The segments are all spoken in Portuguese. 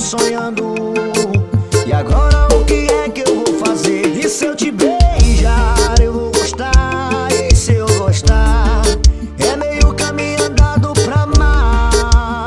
sonhando. E agora o que é que eu vou fazer? E se eu te beijar, eu vou gostar. E se eu gostar, é meio caminho andado pra amar.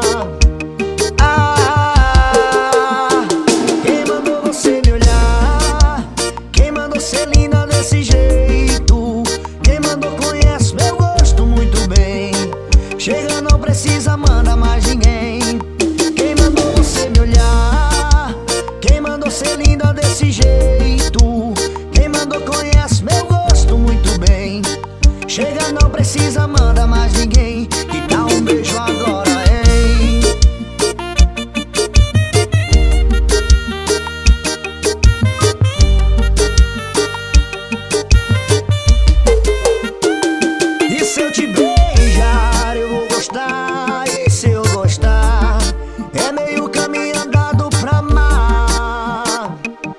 Quem mandou você me olhar? Quem mandou ser linda desse jeito? Quem mandou conhece meu gosto muito bem. Chega, não precisa, manda mais ninguém. Quem mandou você me olhar? Quem mandou ser linda desse jeito? Quem mandou conhece meu gosto muito bem. Chega, não precisa, manda mais ninguém. Que dá um beijo agora, hein? E se eu te beijar, eu vou gostar. E se eu gostar, é meio caminho andado pra amar.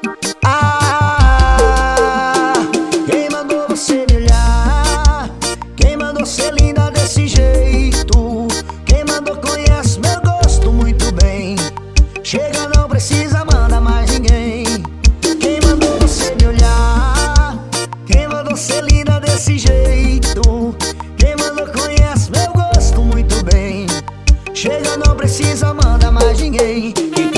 Quem mandou você me olhar? Quem mandou ser linda desse jeito? Quem mandou conhece meu gosto muito bem. Chega, não precisa, manda mais ninguém. Quem mandou você me olhar? Quem mandou ser linda desse jeito? Quem mandou conhece meu gosto muito bem. Chega, não precisa, manda mais ninguém.